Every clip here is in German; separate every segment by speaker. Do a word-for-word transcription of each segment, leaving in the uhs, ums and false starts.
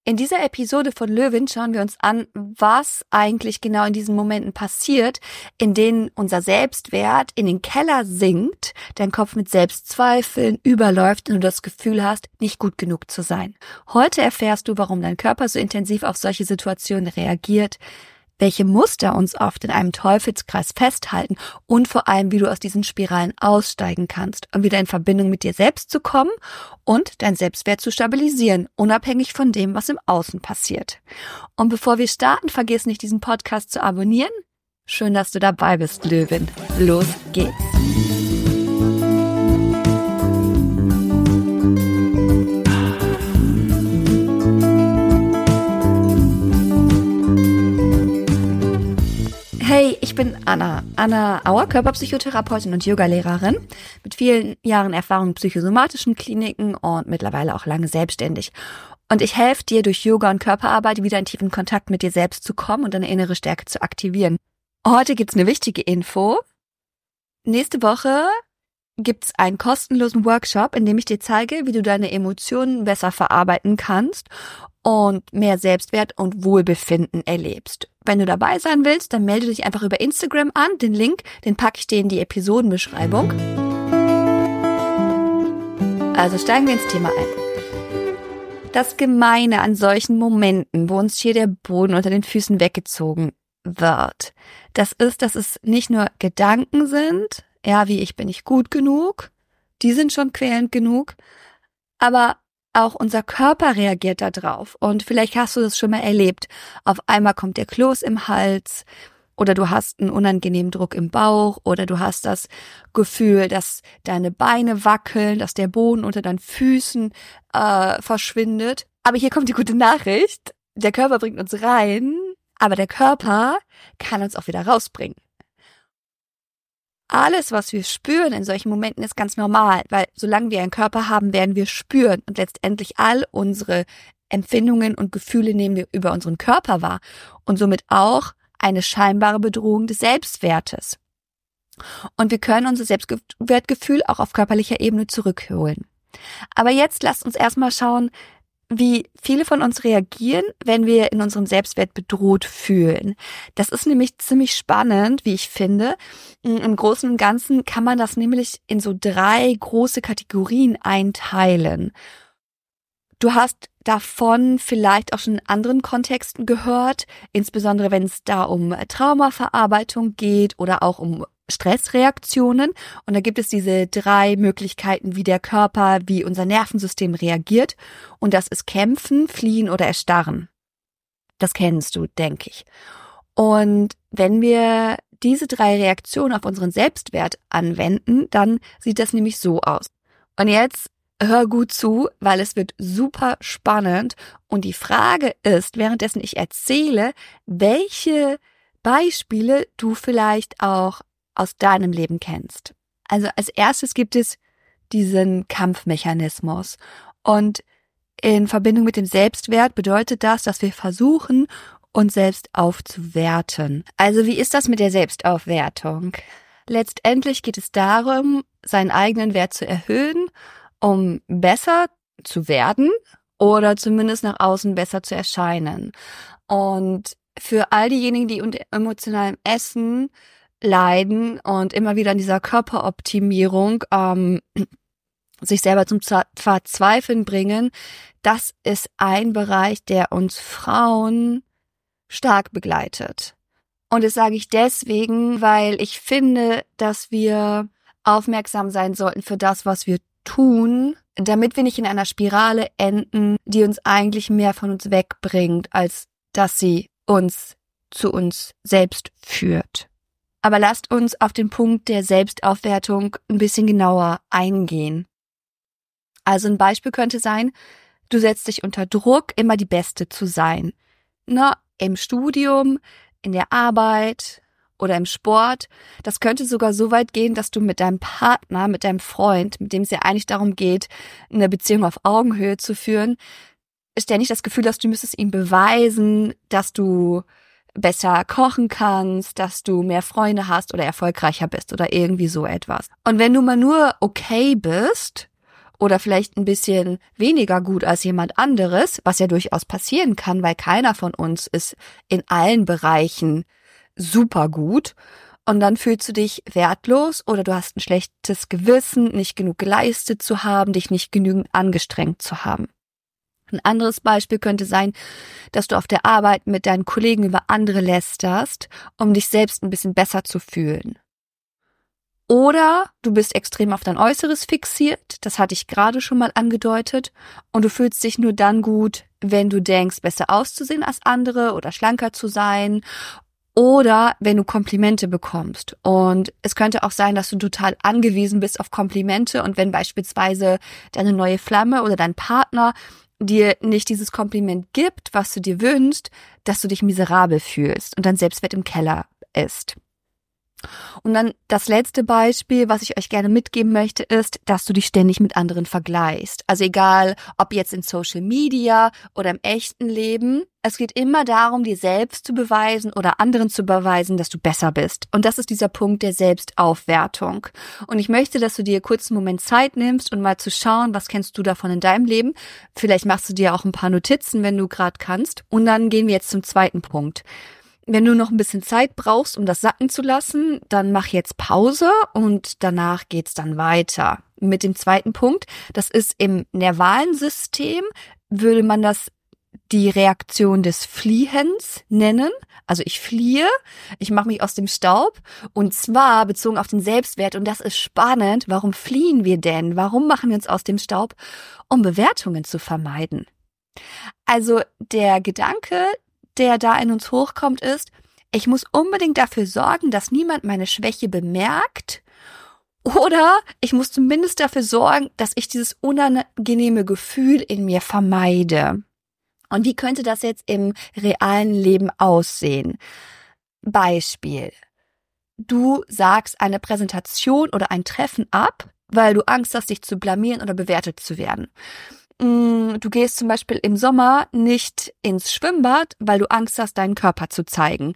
Speaker 1: In dieser Episode von Löwin schauen wir uns an, was eigentlich genau in diesen Momenten passiert, in denen unser Selbstwert in den Keller sinkt, dein Kopf mit Selbstzweifeln überläuft und du das Gefühl hast, nicht gut genug zu sein. Heute erfährst du, warum dein Körper so intensiv auf solche Situationen reagiert, welche Muster uns oft in einem Teufelskreis festhalten und vor allem, wie du aus diesen Spiralen aussteigen kannst, um wieder in Verbindung mit dir selbst zu kommen und dein Selbstwert zu stabilisieren, unabhängig von dem, was im Außen passiert. Und bevor wir starten, vergiss nicht, diesen Podcast zu abonnieren. Schön, dass du dabei bist, Löwin. Los geht's! Hey, ich bin Anna, Anna Auer, Körperpsychotherapeutin und Yogalehrerin mit vielen Jahren Erfahrung in psychosomatischen Kliniken und mittlerweile auch lange selbstständig. Und ich helfe dir durch Yoga und Körperarbeit wieder in tiefen Kontakt mit dir selbst zu kommen und deine innere Stärke zu aktivieren. Heute gibt's eine wichtige Info. Nächste Woche gibt's einen kostenlosen Workshop, in dem ich dir zeige, wie du deine Emotionen besser verarbeiten kannst und mehr Selbstwert und Wohlbefinden erlebst. Wenn du dabei sein willst, dann melde dich einfach über Instagram an. Den Link, den packe ich dir in die Episodenbeschreibung. Also steigen wir ins Thema ein. Das Gemeine an solchen Momenten, wo uns hier der Boden unter den Füßen weggezogen wird, das ist, dass es nicht nur Gedanken sind, ja, wie ich bin nicht gut genug, die sind schon quälend genug, aber auch unser Körper reagiert da drauf. Und vielleicht hast du das schon mal erlebt. Auf einmal kommt der Kloß im Hals oder du hast einen unangenehmen Druck im Bauch oder du hast das Gefühl, dass deine Beine wackeln, dass der Boden unter deinen Füßen äh, verschwindet. Aber hier kommt die gute Nachricht. Der Körper bringt uns rein, aber der Körper kann uns auch wieder rausbringen. Alles, was wir spüren in solchen Momenten, ist ganz normal, weil solange wir einen Körper haben, werden wir spüren und letztendlich all unsere Empfindungen und Gefühle nehmen wir über unseren Körper wahr und somit auch eine scheinbare Bedrohung des Selbstwertes. Und wir können unser Selbstwertgefühl auch auf körperlicher Ebene zurückholen. Aber jetzt lasst uns erstmal schauen, wie viele von uns reagieren, wenn wir in unserem Selbstwert bedroht fühlen. Das ist nämlich ziemlich spannend, wie ich finde. Im Großen und Ganzen kann man das nämlich in so drei große Kategorien einteilen. Du hast davon vielleicht auch schon in anderen Kontexten gehört, insbesondere wenn es da um Traumaverarbeitung geht oder auch um Stressreaktionen. Und da gibt es diese drei Möglichkeiten, wie der Körper, wie unser Nervensystem reagiert. Und das ist Kämpfen, Fliehen oder Erstarren. Das kennst du, denke ich. Und wenn wir diese drei Reaktionen auf unseren Selbstwert anwenden, dann sieht das nämlich so aus. Und jetzt hör gut zu, weil es wird super spannend. Und die Frage ist, währenddessen ich erzähle, welche Beispiele du vielleicht auch aus deinem Leben kennst. Also als erstes gibt es diesen Kampfmechanismus. Und in Verbindung mit dem Selbstwert bedeutet das, dass wir versuchen, uns selbst aufzuwerten. Also wie ist das mit der Selbstaufwertung? Letztendlich geht es darum, seinen eigenen Wert zu erhöhen, um besser zu werden oder zumindest nach außen besser zu erscheinen. Und für all diejenigen, die unter emotionalem Essen leiden und immer wieder an dieser Körperoptimierung ähm, sich selber zum Verzweifeln bringen, das ist ein Bereich, der uns Frauen stark begleitet. Und das sage ich deswegen, weil ich finde, dass wir aufmerksam sein sollten für das, was wir tun, damit wir nicht in einer Spirale enden, die uns eigentlich mehr von uns wegbringt, als dass sie uns zu uns selbst führt. Aber lasst uns auf den Punkt der Selbstaufwertung ein bisschen genauer eingehen. Also ein Beispiel könnte sein, du setzt dich unter Druck, immer die Beste zu sein. Na, im Studium, in der Arbeit oder im Sport. Das könnte sogar so weit gehen, dass du mit deinem Partner, mit deinem Freund, mit dem es ja eigentlich darum geht, eine Beziehung auf Augenhöhe zu führen, ständig das Gefühl hast, du müsstest ihm beweisen, dass du besser kochen kannst, dass du mehr Freunde hast oder erfolgreicher bist oder irgendwie so etwas. Und wenn du mal nur okay bist oder vielleicht ein bisschen weniger gut als jemand anderes, was ja durchaus passieren kann, weil keiner von uns ist in allen Bereichen super gut. Und dann fühlst du dich wertlos oder du hast ein schlechtes Gewissen, nicht genug geleistet zu haben, dich nicht genügend angestrengt zu haben. Ein anderes Beispiel könnte sein, dass du auf der Arbeit mit deinen Kollegen über andere lästerst, um dich selbst ein bisschen besser zu fühlen. Oder du bist extrem auf dein Äußeres fixiert, das hatte ich gerade schon mal angedeutet, und du fühlst dich nur dann gut, wenn du denkst, besser auszusehen als andere oder schlanker zu sein, oder wenn du Komplimente bekommst. Und es könnte auch sein, dass du total angewiesen bist auf Komplimente, und wenn beispielsweise deine neue Flamme oder dein Partner dir nicht dieses Kompliment gibt, was du dir wünschst, dass du dich miserabel fühlst und dein Selbstwert im Keller ist. Und dann das letzte Beispiel, was ich euch gerne mitgeben möchte, ist, dass du dich ständig mit anderen vergleichst. Also egal, ob jetzt in Social Media oder im echten Leben, es geht immer darum, dir selbst zu beweisen oder anderen zu beweisen, dass du besser bist. Und das ist dieser Punkt der Selbstaufwertung. Und ich möchte, dass du dir kurz einen Moment Zeit nimmst und mal zu schauen, was kennst du davon in deinem Leben. Vielleicht machst du dir auch ein paar Notizen, wenn du gerade kannst. Und dann gehen wir jetzt zum zweiten Punkt. Wenn du noch ein bisschen Zeit brauchst, um das sacken zu lassen, dann mach jetzt Pause und danach geht's dann weiter. Mit dem zweiten Punkt, das ist im Nervalensystem, würde man das die Reaktion des Fliehens nennen. Also ich fliehe, ich mache mich aus dem Staub, und zwar bezogen auf den Selbstwert. Und das ist spannend. Warum fliehen wir denn? Warum machen wir uns aus dem Staub? Um Bewertungen zu vermeiden. Also der Gedanke, der da in uns hochkommt, ist, ich muss unbedingt dafür sorgen, dass niemand meine Schwäche bemerkt, oder ich muss zumindest dafür sorgen, dass ich dieses unangenehme Gefühl in mir vermeide. Und wie könnte das jetzt im realen Leben aussehen? Beispiel. Du sagst eine Präsentation oder ein Treffen ab, weil du Angst hast, dich zu blamieren oder bewertet zu werden. Du gehst zum Beispiel im Sommer nicht ins Schwimmbad, weil du Angst hast, deinen Körper zu zeigen.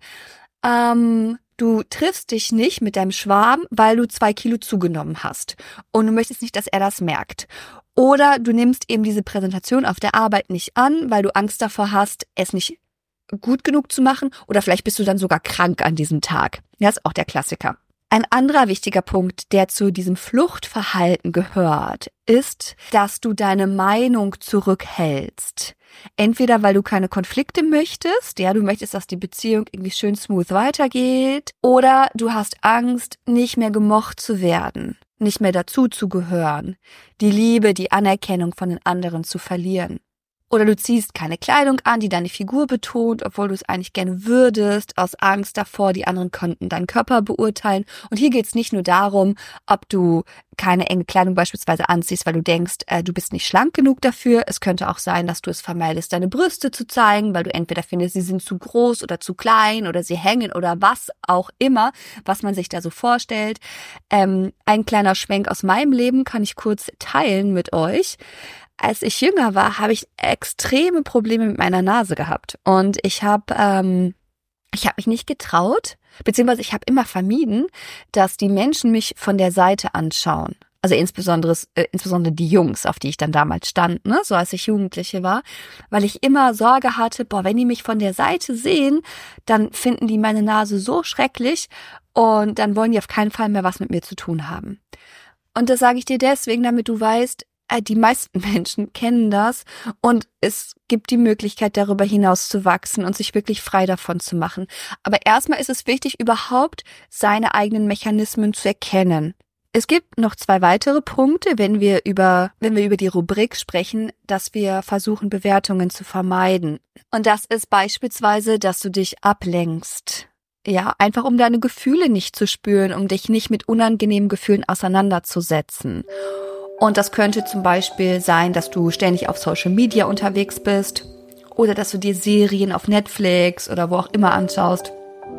Speaker 1: Ähm, du triffst dich nicht mit deinem Schwarm, weil du zwei Kilo zugenommen hast. Und du möchtest nicht, dass er das merkt. Oder du nimmst eben diese Präsentation auf der Arbeit nicht an, weil du Angst davor hast, es nicht gut genug zu machen. Oder vielleicht bist du dann sogar krank an diesem Tag. Das ist auch der Klassiker. Ein anderer wichtiger Punkt, der zu diesem Fluchtverhalten gehört, ist, dass du deine Meinung zurückhältst. Entweder weil du keine Konflikte möchtest, ja, du möchtest, dass die Beziehung irgendwie schön smooth weitergeht, oder du hast Angst, nicht mehr gemocht zu werden, nicht mehr dazuzugehören, die Liebe, die Anerkennung von den anderen zu verlieren. Oder du ziehst keine Kleidung an, die deine Figur betont, obwohl du es eigentlich gerne würdest, aus Angst davor, die anderen könnten deinen Körper beurteilen. Und hier geht es nicht nur darum, ob du keine enge Kleidung beispielsweise anziehst, weil du denkst, äh, du bist nicht schlank genug dafür. Es könnte auch sein, dass du es vermeidest, deine Brüste zu zeigen, weil du entweder findest, sie sind zu groß oder zu klein oder sie hängen oder was auch immer, was man sich da so vorstellt. Ähm, ein kleiner Schwenk aus meinem Leben kann ich kurz teilen mit euch. Als ich jünger war, habe ich extreme Probleme mit meiner Nase gehabt. Und ich habe ähm, ich habe mich nicht getraut, beziehungsweise ich habe immer vermieden, dass die Menschen mich von der Seite anschauen. Also insbesondere, äh, insbesondere die Jungs, auf die ich dann damals stand, ne, so als ich Jugendliche war, weil ich immer Sorge hatte, boah, wenn die mich von der Seite sehen, dann finden die meine Nase so schrecklich und dann wollen die auf keinen Fall mehr was mit mir zu tun haben. Und das sage ich dir deswegen, damit du weißt, die meisten Menschen kennen das und es gibt die Möglichkeit, darüber hinaus zu wachsen und sich wirklich frei davon zu machen. Aber erstmal ist es wichtig, überhaupt seine eigenen Mechanismen zu erkennen. Es gibt noch zwei weitere Punkte, wenn wir über, wenn wir über die Rubrik sprechen, dass wir versuchen, Bewertungen zu vermeiden. Und das ist beispielsweise, dass du dich ablenkst. Ja, einfach um deine Gefühle nicht zu spüren, um dich nicht mit unangenehmen Gefühlen auseinanderzusetzen. Und das könnte zum Beispiel sein, dass du ständig auf Social Media unterwegs bist oder dass du dir Serien auf Netflix oder wo auch immer anschaust.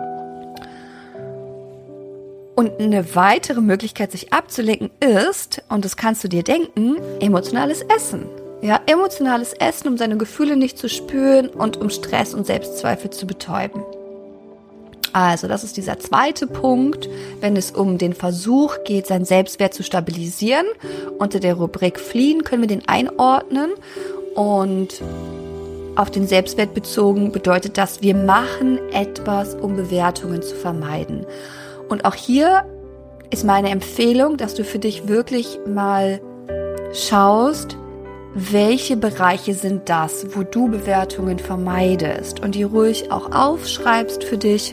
Speaker 1: Und eine weitere Möglichkeit, sich abzulenken, ist, und das kannst du dir denken, emotionales Essen. Ja, emotionales Essen, um seine Gefühle nicht zu spüren und um Stress und Selbstzweifel zu betäuben. Also, das ist dieser zweite Punkt, wenn es um den Versuch geht, seinen Selbstwert zu stabilisieren. Unter der Rubrik Fliehen können wir den einordnen. Und auf den Selbstwert bezogen bedeutet das, wir machen etwas, um Bewertungen zu vermeiden. Und auch hier ist meine Empfehlung, dass du für dich wirklich mal schaust, welche Bereiche sind das, wo du Bewertungen vermeidest und die ruhig auch aufschreibst für dich.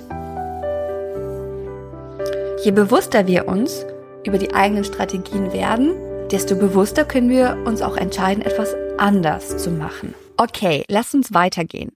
Speaker 1: Je bewusster wir uns über die eigenen Strategien werden, desto bewusster können wir uns auch entscheiden, etwas anders zu machen. Okay, lass uns weitergehen.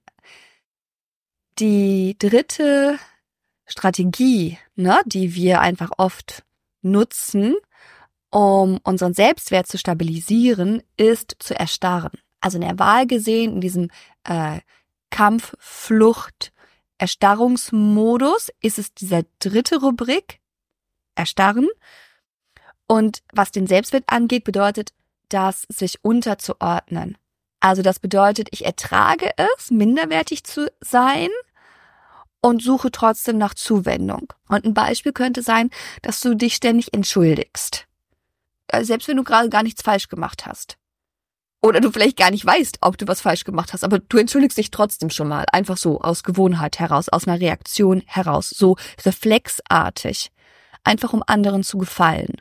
Speaker 1: Die dritte Strategie, ne, die wir einfach oft nutzen, um unseren Selbstwert zu stabilisieren, ist zu erstarren. Also in der Wahl gesehen, in diesem äh, Kampf-, Flucht-, Erstarrungsmodus ist es dieser dritte Rubrik, Erstarren. Und was den Selbstwert angeht, bedeutet das, sich unterzuordnen. Also das bedeutet, ich ertrage es, minderwertig zu sein und suche trotzdem nach Zuwendung. Und ein Beispiel könnte sein, dass du dich ständig entschuldigst. Selbst wenn du gerade gar nichts falsch gemacht hast. Oder du vielleicht gar nicht weißt, ob du was falsch gemacht hast, aber du entschuldigst dich trotzdem schon mal. Einfach so, aus Gewohnheit heraus, aus einer Reaktion heraus, so reflexartig. Einfach um anderen zu gefallen.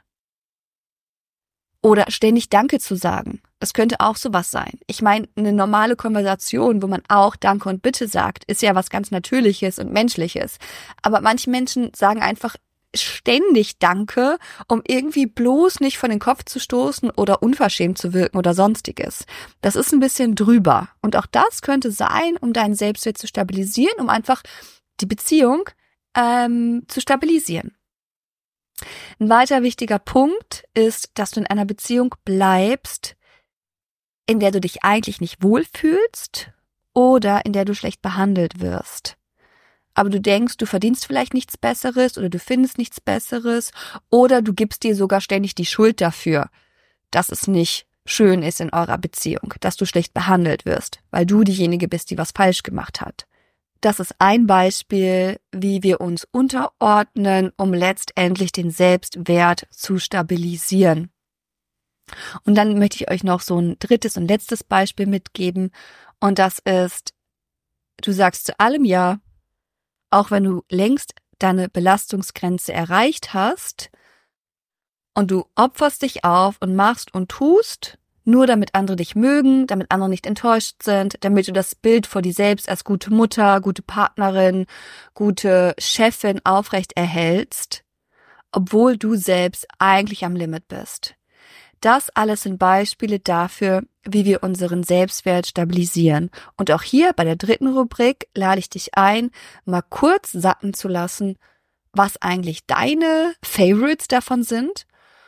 Speaker 1: Oder ständig Danke zu sagen. Das könnte auch sowas sein. Ich meine, eine normale Konversation, wo man auch Danke und Bitte sagt, ist ja was ganz Natürliches und Menschliches. Aber manche Menschen sagen einfach ständig Danke, um irgendwie bloß nicht von den Kopf zu stoßen oder unverschämt zu wirken oder sonstiges. Das ist ein bisschen drüber. Und auch das könnte sein, um deinen Selbstwert zu stabilisieren, um einfach die Beziehung ähm, zu stabilisieren. Ein weiter wichtiger Punkt ist, dass du in einer Beziehung bleibst, in der du dich eigentlich nicht wohlfühlst oder in der du schlecht behandelt wirst. Aber du denkst, du verdienst vielleicht nichts Besseres oder du findest nichts Besseres oder du gibst dir sogar ständig die Schuld dafür, dass es nicht schön ist in eurer Beziehung, dass du schlecht behandelt wirst, weil du diejenige bist, die was falsch gemacht hat. Das ist ein Beispiel, wie wir uns unterordnen, um letztendlich den Selbstwert zu stabilisieren. Und dann möchte ich euch noch so ein drittes und letztes Beispiel mitgeben. Und das ist, du sagst zu allem Ja, auch wenn du längst deine Belastungsgrenze erreicht hast und du opferst dich auf und machst und tust, nur damit andere dich mögen, damit andere nicht enttäuscht sind, damit du das Bild vor dir selbst als gute Mutter, gute Partnerin, gute Chefin aufrecht erhältst, obwohl du selbst eigentlich am Limit bist. Das alles sind Beispiele dafür, wie wir unseren Selbstwert stabilisieren. Und auch hier bei der dritten Rubrik lade ich dich ein, mal kurz sacken zu lassen, was eigentlich deine Favorites davon sind.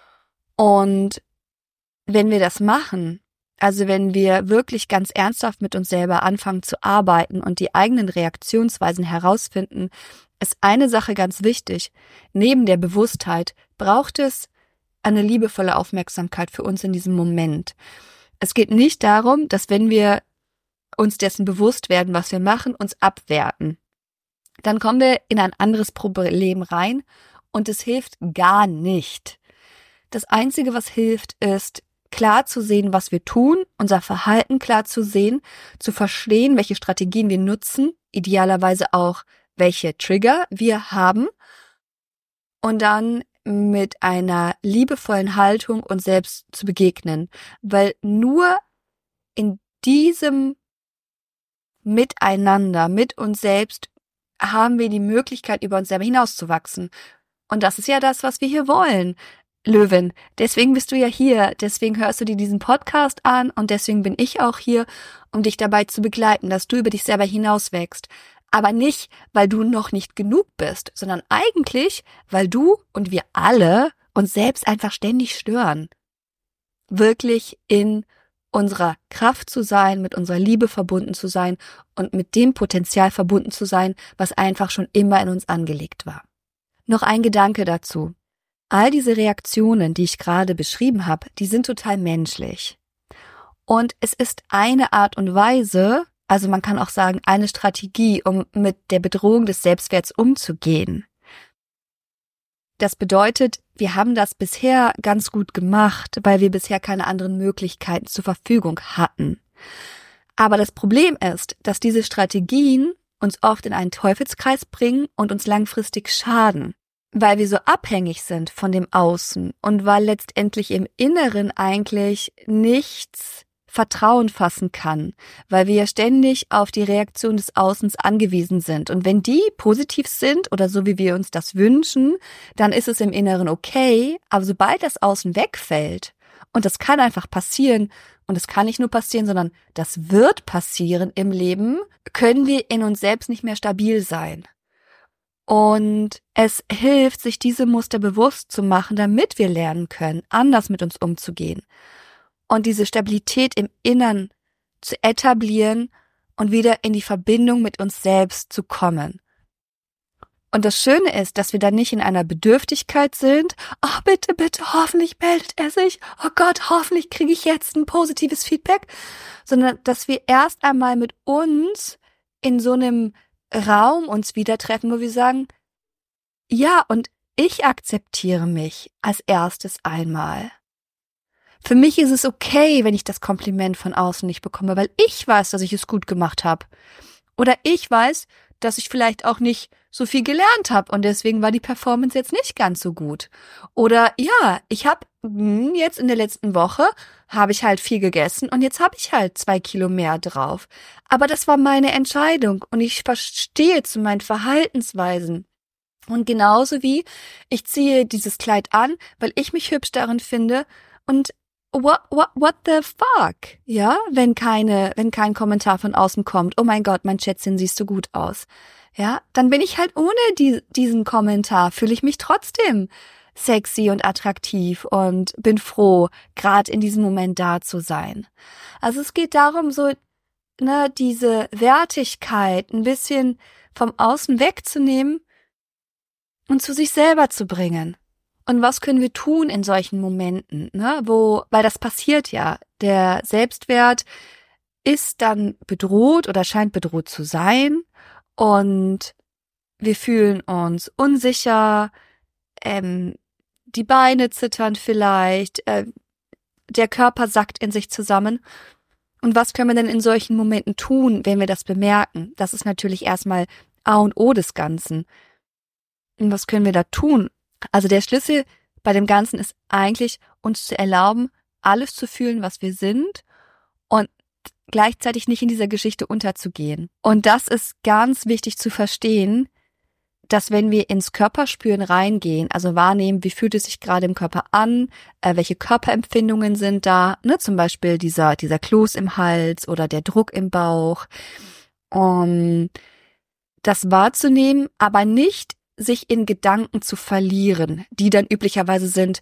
Speaker 1: Und wenn wir das machen, also wenn wir wirklich ganz ernsthaft mit uns selber anfangen zu arbeiten und die eigenen Reaktionsweisen herausfinden, ist eine Sache ganz wichtig. Neben der Bewusstheit braucht es eine liebevolle Aufmerksamkeit für uns in diesem Moment. Es geht nicht darum, dass wenn wir uns dessen bewusst werden, was wir machen, uns abwerten. Dann kommen wir in ein anderes Problem rein und es hilft gar nicht. Das Einzige, was hilft, ist, klar zu sehen, was wir tun, unser Verhalten klar zu sehen, zu verstehen, welche Strategien wir nutzen, idealerweise auch, welche Trigger wir haben und dann mit einer liebevollen Haltung uns selbst zu begegnen, weil nur in diesem Miteinander, mit uns selbst, haben wir die Möglichkeit, über uns selber hinauszuwachsen. Und das ist ja das, was wir hier wollen, Löwin. Deswegen bist du ja hier, deswegen hörst du dir diesen Podcast an und deswegen bin ich auch hier, um dich dabei zu begleiten, dass du über dich selber hinauswächst. Aber nicht, weil du noch nicht genug bist, sondern eigentlich, weil du und wir alle uns selbst einfach ständig stören. Wirklich in unserer Kraft zu sein, mit unserer Liebe verbunden zu sein und mit dem Potenzial verbunden zu sein, was einfach schon immer in uns angelegt war. Noch ein Gedanke dazu. All diese Reaktionen, die ich gerade beschrieben habe, die sind total menschlich. Und es ist eine Art und Weise, Also man kann auch sagen, eine Strategie, um mit der Bedrohung des Selbstwerts umzugehen. Das bedeutet, wir haben das bisher ganz gut gemacht, weil wir bisher keine anderen Möglichkeiten zur Verfügung hatten. Aber das Problem ist, dass diese Strategien uns oft in einen Teufelskreis bringen und uns langfristig schaden, weil wir so abhängig sind von dem Außen und weil letztendlich im Inneren eigentlich nichts Vertrauen fassen kann, weil wir ja ständig auf die Reaktion des Außens angewiesen sind. Und wenn die positiv sind oder so, wie wir uns das wünschen, dann ist es im Inneren okay. Aber sobald das Außen wegfällt, und das kann einfach passieren, und es kann nicht nur passieren, sondern das wird passieren im Leben, können wir in uns selbst nicht mehr stabil sein. Und es hilft, sich diese Muster bewusst zu machen, damit wir lernen können, anders mit uns umzugehen. Und diese Stabilität im Innern zu etablieren und wieder in die Verbindung mit uns selbst zu kommen. Und das Schöne ist, dass wir dann nicht in einer Bedürftigkeit sind. Oh, bitte, bitte, hoffentlich meldet er sich. Oh Gott, hoffentlich kriege ich jetzt ein positives Feedback. Sondern, dass wir erst einmal mit uns in so einem Raum uns wieder treffen, wo wir sagen, ja, und ich akzeptiere mich als erstes einmal. Für mich ist es okay, wenn ich das Kompliment von außen nicht bekomme, weil ich weiß, dass ich es gut gemacht habe. Oder ich weiß, dass ich vielleicht auch nicht so viel gelernt habe und deswegen war die Performance jetzt nicht ganz so gut. Oder ja, ich habe jetzt in der letzten Woche, habe ich halt viel gegessen und jetzt habe ich halt zwei Kilo mehr drauf. Aber das war meine Entscheidung und ich verstehe zu meinen Verhaltensweisen. Und genauso wie ich ziehe dieses Kleid an, weil ich mich hübsch darin finde und What, what, what the fuck? Ja, wenn keine, wenn kein Kommentar von außen kommt. Oh mein Gott, mein Schätzchen, siehst du gut aus. Ja, dann bin ich halt ohne die, diesen Kommentar, fühle ich mich trotzdem sexy und attraktiv und bin froh, gerade in diesem Moment da zu sein. Also es geht darum, so, ne, diese Wertigkeit ein bisschen vom Außen wegzunehmen und zu sich selber zu bringen. Und was können wir tun in solchen Momenten, ne, wo, weil das passiert ja, der Selbstwert ist dann bedroht oder scheint bedroht zu sein und wir fühlen uns unsicher, ähm, die Beine zittern vielleicht, äh, der Körper sackt in sich zusammen. Und was können wir denn in solchen Momenten tun, wenn wir das bemerken? Das ist natürlich erstmal A und O des Ganzen. Und was können wir da tun? Also der Schlüssel bei dem Ganzen ist eigentlich, uns zu erlauben, alles zu fühlen, was wir sind und gleichzeitig nicht in dieser Geschichte unterzugehen. Und das ist ganz wichtig zu verstehen, dass wenn wir ins Körperspüren reingehen, also wahrnehmen, wie fühlt es sich gerade im Körper an, äh, welche Körperempfindungen sind da, ne, zum Beispiel dieser, dieser Kloß im Hals oder der Druck im Bauch, um das wahrzunehmen, aber nicht sich in Gedanken zu verlieren, die dann üblicherweise sind,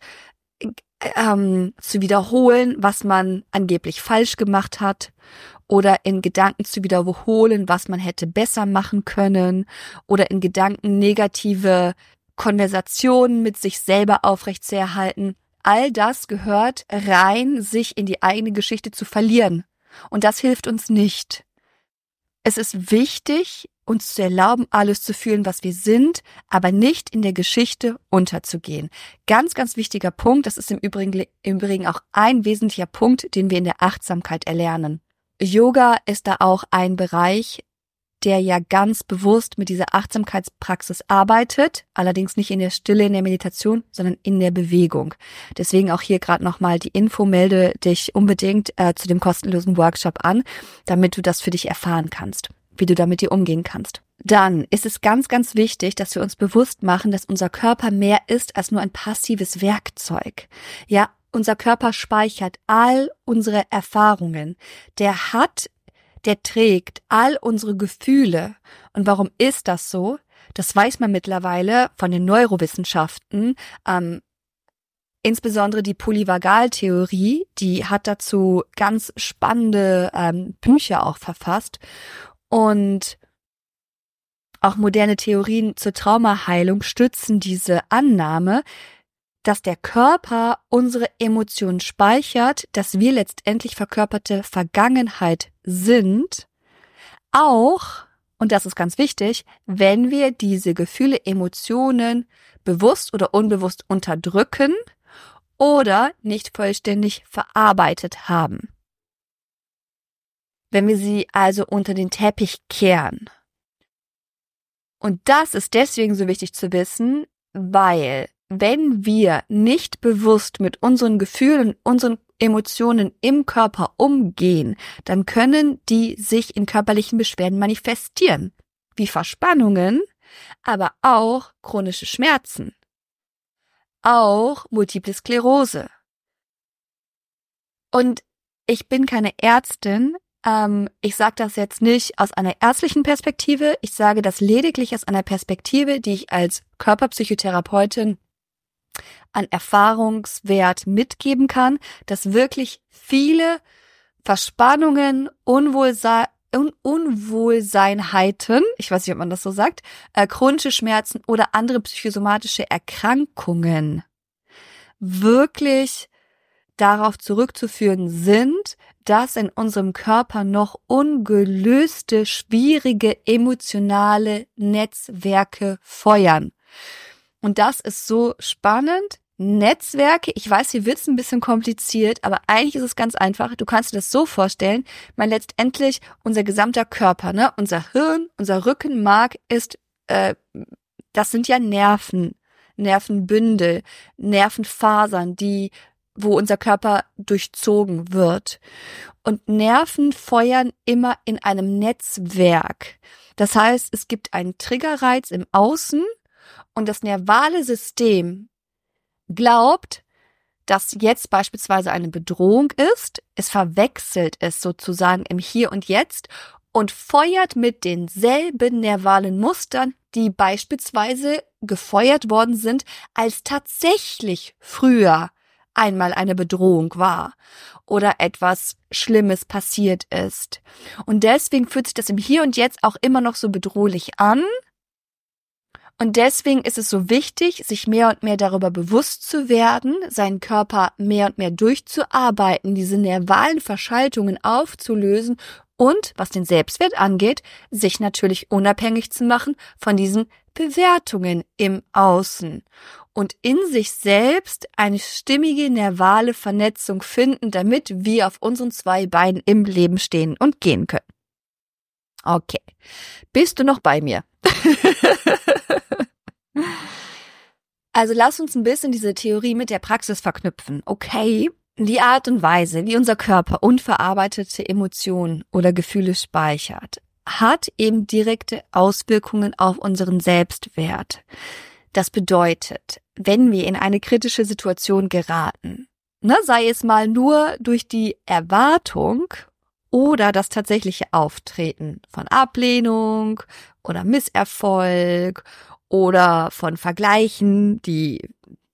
Speaker 1: ähm, zu wiederholen, was man angeblich falsch gemacht hat, oder in Gedanken zu wiederholen, was man hätte besser machen können, oder in Gedanken negative Konversationen mit sich selber aufrechtzuerhalten. All das gehört rein, sich in die eigene Geschichte zu verlieren. Und das hilft uns nicht. Es ist wichtig, uns zu erlauben, alles zu fühlen, was wir sind, aber nicht in der Geschichte unterzugehen. Ganz, ganz wichtiger Punkt. Das ist im Übrigen, im Übrigen auch ein wesentlicher Punkt, den wir in der Achtsamkeit erlernen. Yoga ist da auch ein Bereich, der ja ganz bewusst mit dieser Achtsamkeitspraxis arbeitet, allerdings nicht in der Stille, in der Meditation, sondern in der Bewegung. Deswegen auch hier gerade nochmal die Info, melde dich unbedingt äh, zu dem kostenlosen Workshop an, damit du das für dich erfahren kannst, wie du damit dir umgehen kannst. Dann ist es ganz, ganz wichtig, dass wir uns bewusst machen, dass unser Körper mehr ist als nur ein passives Werkzeug. Ja, unser Körper speichert all unsere Erfahrungen. Der hat, der trägt all unsere Gefühle. Und warum ist das so? Das weiß man mittlerweile von den Neurowissenschaften. Ähm, insbesondere die Polyvagaltheorie, die hat dazu ganz spannende ähm, Bücher auch verfasst. Und auch moderne Theorien zur Traumaheilung stützen diese Annahme, dass der Körper unsere Emotionen speichert, dass wir letztendlich verkörperte Vergangenheit sind, auch, und das ist ganz wichtig, wenn wir diese Gefühle, Emotionen bewusst oder unbewusst unterdrücken oder nicht vollständig verarbeitet haben. Wenn wir sie also unter den Teppich kehren. Und das ist deswegen so wichtig zu wissen, weil wenn wir nicht bewusst mit unseren Gefühlen, unseren Emotionen im Körper umgehen, dann können die sich in körperlichen Beschwerden manifestieren, wie Verspannungen, aber auch chronische Schmerzen, auch Multiple Sklerose. Und ich bin keine Ärztin, ähm, ich sage das jetzt nicht aus einer ärztlichen Perspektive, ich sage das lediglich aus einer Perspektive, die ich als Körperpsychotherapeutin an Erfahrungswert mitgeben kann, dass wirklich viele Verspannungen, Unwohlse- Un- Unwohlseinheiten, ich weiß nicht, ob man das so sagt, äh, chronische Schmerzen oder andere psychosomatische Erkrankungen wirklich darauf zurückzuführen sind, dass in unserem Körper noch ungelöste, schwierige emotionale Netzwerke feuern. Und das ist so spannend. Netzwerke, ich weiß, hier wird's ein bisschen kompliziert, aber eigentlich ist es ganz einfach. Du kannst dir das so vorstellen, weil letztendlich unser gesamter Körper, ne, unser Hirn, unser Rückenmark ist, äh, das sind ja Nerven, Nervenbündel, Nervenfasern, die, wo unser Körper durchzogen wird. Und Nerven feuern immer in einem Netzwerk. Das heißt, es gibt einen Triggerreiz im Außen und das nervale System glaubt, dass jetzt beispielsweise eine Bedrohung ist, es verwechselt es sozusagen im Hier und Jetzt und feuert mit denselben nervalen Mustern, die beispielsweise gefeuert worden sind, als tatsächlich früher einmal eine Bedrohung war oder etwas Schlimmes passiert ist. Und deswegen fühlt sich das im Hier und Jetzt auch immer noch so bedrohlich an. Und deswegen ist es so wichtig, sich mehr und mehr darüber bewusst zu werden, seinen Körper mehr und mehr durchzuarbeiten, diese nervalen Verschaltungen aufzulösen und, was den Selbstwert angeht, sich natürlich unabhängig zu machen von diesen Bewertungen im Außen und in sich selbst eine stimmige nervale Vernetzung finden, damit wir auf unseren zwei Beinen im Leben stehen und gehen können. Okay, bist du noch bei mir? Also lass uns ein bisschen diese Theorie mit der Praxis verknüpfen. Okay, die Art und Weise, wie unser Körper unverarbeitete Emotionen oder Gefühle speichert, hat eben direkte Auswirkungen auf unseren Selbstwert. Das bedeutet, wenn wir in eine kritische Situation geraten, ne, sei es mal nur durch die Erwartung oder das tatsächliche Auftreten von Ablehnung oder Misserfolg oder von Vergleichen, die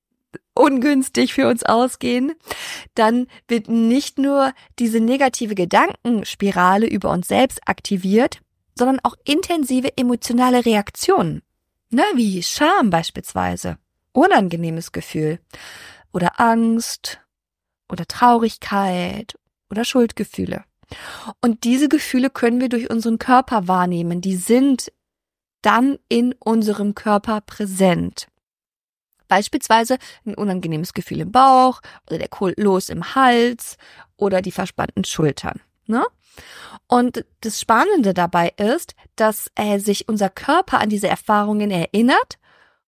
Speaker 1: ungünstig für uns ausgehen, dann wird nicht nur diese negative Gedankenspirale über uns selbst aktiviert, sondern auch intensive emotionale Reaktionen, ne, wie Scham beispielsweise, unangenehmes Gefühl oder Angst oder Traurigkeit oder Schuldgefühle. Und diese Gefühle können wir durch unseren Körper wahrnehmen, die sind dann in unserem Körper präsent. Beispielsweise ein unangenehmes Gefühl im Bauch oder der Kloß im Hals oder die verspannten Schultern, ne? Und das Spannende dabei ist, dass äh, sich unser Körper an diese Erfahrungen erinnert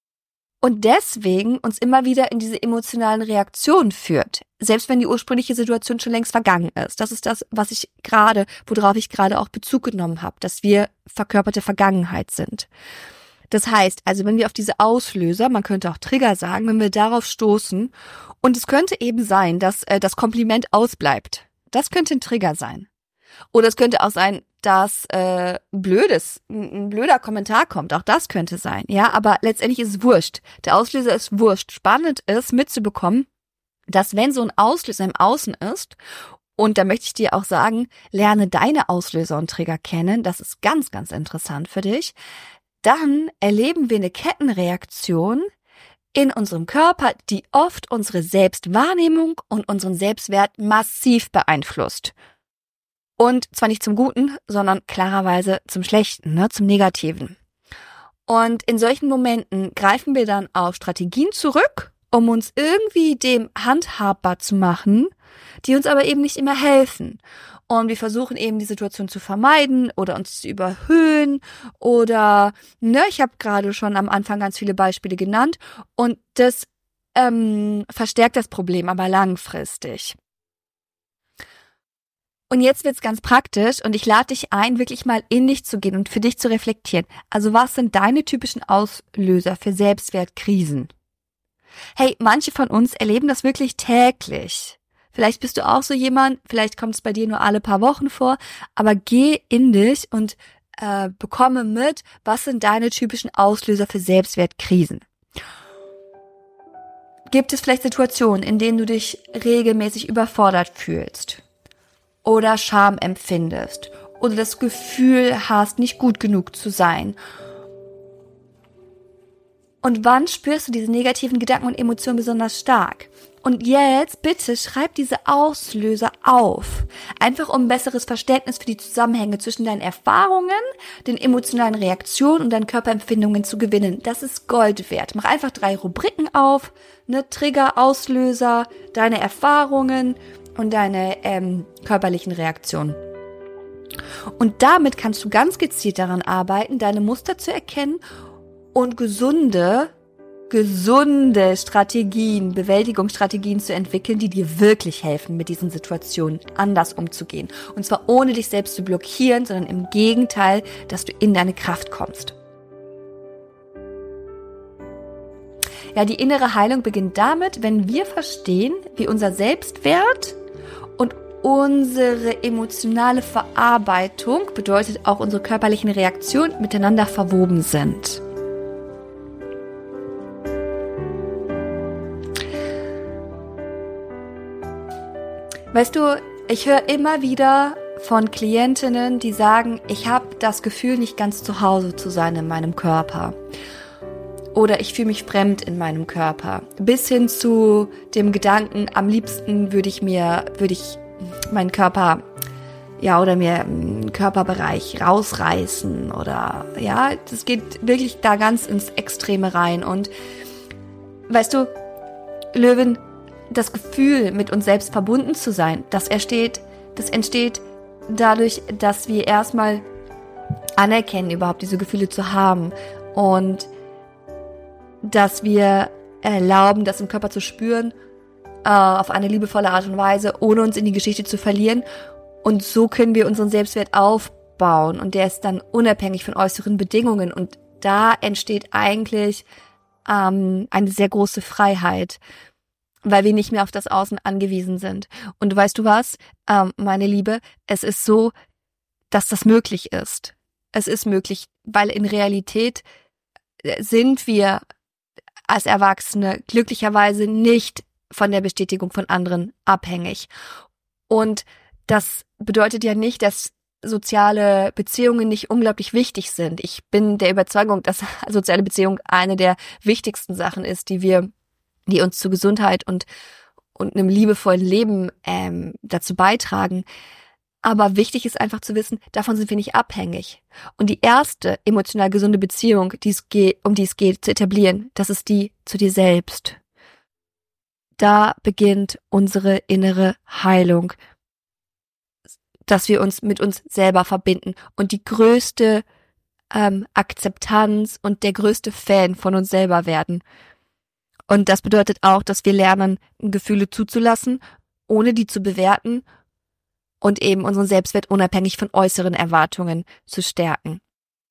Speaker 1: und deswegen uns immer wieder in diese emotionalen Reaktionen führt, selbst wenn die ursprüngliche Situation schon längst vergangen ist. Das ist das, was ich gerade, worauf ich gerade auch Bezug genommen habe, dass wir verkörperte Vergangenheit sind. Das heißt, also wenn wir auf diese Auslöser, man könnte auch Trigger sagen, wenn wir darauf stoßen, und es könnte eben sein, dass äh, das Kompliment ausbleibt. Das könnte ein Trigger sein. Oder es könnte auch sein, dass äh, blödes, ein blöder Kommentar kommt. Auch das könnte sein. Ja, aber letztendlich ist es wurscht. Der Auslöser ist wurscht. Spannend ist, mitzubekommen, dass wenn so ein Auslöser im Außen ist, und da möchte ich dir auch sagen, lerne deine Auslöser und Trigger kennen. Das ist ganz, ganz interessant für dich. Dann erleben wir eine Kettenreaktion in unserem Körper, die oft unsere Selbstwahrnehmung und unseren Selbstwert massiv beeinflusst. Und zwar nicht zum Guten, sondern klarerweise zum Schlechten, ne, zum Negativen. Und in solchen Momenten greifen wir dann auf Strategien zurück, um uns irgendwie dem handhabbar zu machen, die uns aber eben nicht immer helfen. Und wir versuchen eben die Situation zu vermeiden oder uns zu überhöhen oder, ne, ich habe gerade schon am Anfang ganz viele Beispiele genannt und das ähm, verstärkt das Problem aber langfristig. Und jetzt wird's ganz praktisch und ich lade dich ein, wirklich mal in dich zu gehen und für dich zu reflektieren. Also was sind deine typischen Auslöser für Selbstwertkrisen? Hey, manche von uns erleben das wirklich täglich. Vielleicht bist du auch so jemand, vielleicht kommt es bei dir nur alle paar Wochen vor, aber geh in dich und äh, bekomme mit, was sind deine typischen Auslöser für Selbstwertkrisen. Gibt es vielleicht Situationen, in denen du dich regelmäßig überfordert fühlst? Oder Scham empfindest oder das Gefühl hast, nicht gut genug zu sein. Und wann spürst du diese negativen Gedanken und Emotionen besonders stark? Und jetzt bitte schreib diese Auslöser auf. Einfach um ein besseres Verständnis für die Zusammenhänge zwischen deinen Erfahrungen, den emotionalen Reaktionen und deinen Körperempfindungen zu gewinnen. Das ist Gold wert. Mach einfach drei Rubriken auf, ne, Trigger, Auslöser, deine Erfahrungen und deine ähm, körperlichen Reaktionen. Und damit kannst du ganz gezielt daran arbeiten, deine Muster zu erkennen und gesunde, gesunde Strategien, Bewältigungsstrategien zu entwickeln, die dir wirklich helfen, mit diesen Situationen anders umzugehen. Und zwar ohne dich selbst zu blockieren, sondern im Gegenteil, dass du in deine Kraft kommst. Ja, die innere Heilung beginnt damit, wenn wir verstehen, wie unser Selbstwert und unsere emotionale Verarbeitung, bedeutet auch unsere körperlichen Reaktionen, miteinander verwoben sind. Weißt du, ich höre immer wieder von Klientinnen, die sagen, ich habe das Gefühl, nicht ganz zu Hause zu sein in meinem Körper. Oder ich fühle mich fremd in meinem Körper. Bis hin zu dem Gedanken, am liebsten würde ich mir, würde ich meinen Körper, ja, oder mir einen Körperbereich rausreißen oder, ja, das geht wirklich da ganz ins Extreme rein. Und weißt du, Löwin, das Gefühl, mit uns selbst verbunden zu sein, das entsteht, das entsteht dadurch, dass wir erstmal anerkennen, überhaupt diese Gefühle zu haben und dass wir erlauben, das im Körper zu spüren, äh, auf eine liebevolle Art und Weise, ohne uns in die Geschichte zu verlieren. Und so können wir unseren Selbstwert aufbauen und der ist dann unabhängig von äußeren Bedingungen und da entsteht eigentlich ähm, eine sehr große Freiheit, weil wir nicht mehr auf das Außen angewiesen sind. Und weißt du was, ähm, meine Liebe, es ist so, dass das möglich ist. Es ist möglich, weil in Realität sind wir als Erwachsene glücklicherweise nicht von der Bestätigung von anderen abhängig. Und das bedeutet ja nicht, dass soziale Beziehungen nicht unglaublich wichtig sind. Ich bin der Überzeugung, dass soziale Beziehung eine der wichtigsten Sachen ist, die wir die uns zu Gesundheit und und einem liebevollen Leben ähm, dazu beitragen. Aber wichtig ist einfach zu wissen, davon sind wir nicht abhängig. Und die erste emotional gesunde Beziehung, die es geht, um die es geht, zu etablieren, das ist die zu dir selbst. Da beginnt unsere innere Heilung, dass wir uns mit uns selber verbinden und die größte ähm, Akzeptanz und der größte Fan von uns selber werden. Und das bedeutet auch, dass wir lernen, Gefühle zuzulassen, ohne die zu bewerten und eben unseren Selbstwert unabhängig von äußeren Erwartungen zu stärken.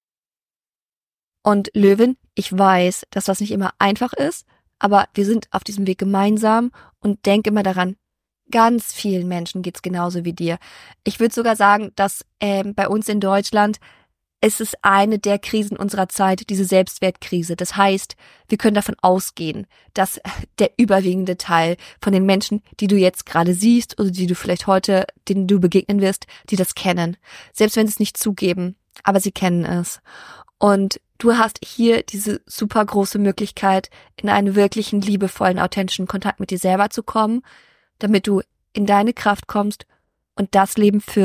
Speaker 1: Und Löwin, ich weiß, dass das nicht immer einfach ist, aber wir sind auf diesem Weg gemeinsam und denk immer daran, ganz vielen Menschen geht's genauso wie dir. Ich würde sogar sagen, dass äh, bei uns in Deutschland es ist eine der Krisen unserer Zeit, diese Selbstwertkrise. Das heißt, wir können davon ausgehen, dass der überwiegende Teil von den Menschen, die du jetzt gerade siehst oder die du vielleicht heute, denen du begegnen wirst, die das kennen. Selbst wenn sie es nicht zugeben, aber sie kennen es. Und du hast hier diese super große Möglichkeit, in einen wirklichen, liebevollen, authentischen Kontakt mit dir selber zu kommen, damit du in deine Kraft kommst und das Leben führst,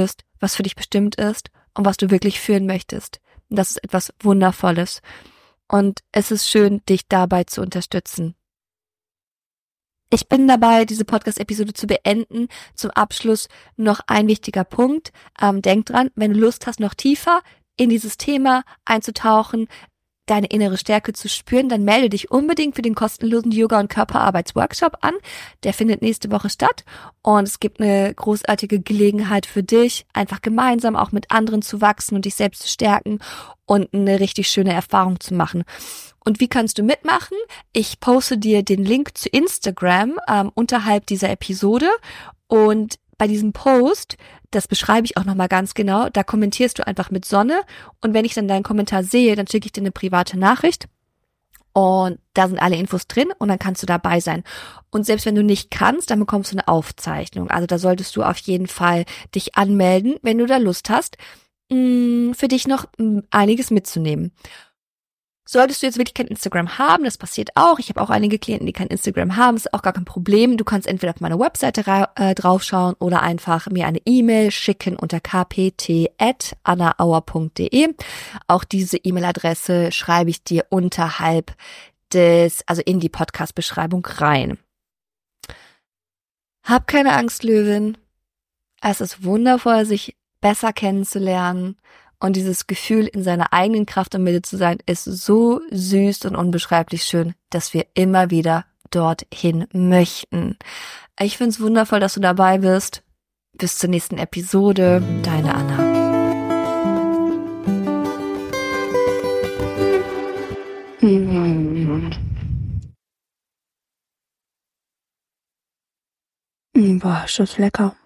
Speaker 1: was für dich bestimmt ist und was du wirklich fühlen möchtest. Und das ist etwas Wundervolles. Und es ist schön, dich dabei zu unterstützen. Ich bin dabei, diese Podcast-Episode zu beenden. Zum Abschluss noch ein wichtiger Punkt. Ähm, denk dran, wenn du Lust hast, noch tiefer in dieses Thema einzutauchen, deine innere Stärke zu spüren, dann melde dich unbedingt für den kostenlosen Yoga- und Körperarbeitsworkshop an. Der findet nächste Woche statt und es gibt eine großartige Gelegenheit für dich, einfach gemeinsam auch mit anderen zu wachsen und dich selbst zu stärken und eine richtig schöne Erfahrung zu machen. Und wie kannst du mitmachen? Ich poste dir den Link zu Instagram ähm, unterhalb dieser Episode und bei diesem Post, das beschreibe ich auch nochmal ganz genau, da kommentierst du einfach mit Sonne und wenn ich dann deinen Kommentar sehe, dann schicke ich dir eine private Nachricht und da sind alle Infos drin und dann kannst du dabei sein. Und selbst wenn du nicht kannst, dann bekommst du eine Aufzeichnung. Also da solltest du auf jeden Fall dich anmelden, wenn du da Lust hast, mh, für dich noch mh, einiges mitzunehmen. Solltest du jetzt wirklich kein Instagram haben, das passiert auch. Ich habe auch einige Klienten, die kein Instagram haben, ist auch gar kein Problem. Du kannst entweder auf meiner Webseite ra- äh, draufschauen oder einfach mir eine E-Mail schicken unter k p t at anna auer punkt d e. Auch diese E-Mail-Adresse schreibe ich dir unterhalb des, also in die Podcast-Beschreibung rein. Hab keine Angst, Löwin. Es ist wundervoll, sich besser kennenzulernen. Und dieses Gefühl, in seiner eigenen Kraft und Mitte zu sein, ist so süß und unbeschreiblich schön, dass wir immer wieder dorthin möchten. Ich finde es wundervoll, dass du dabei bist. Bis zur nächsten Episode. Deine Anna.
Speaker 2: Boah, ist das lecker.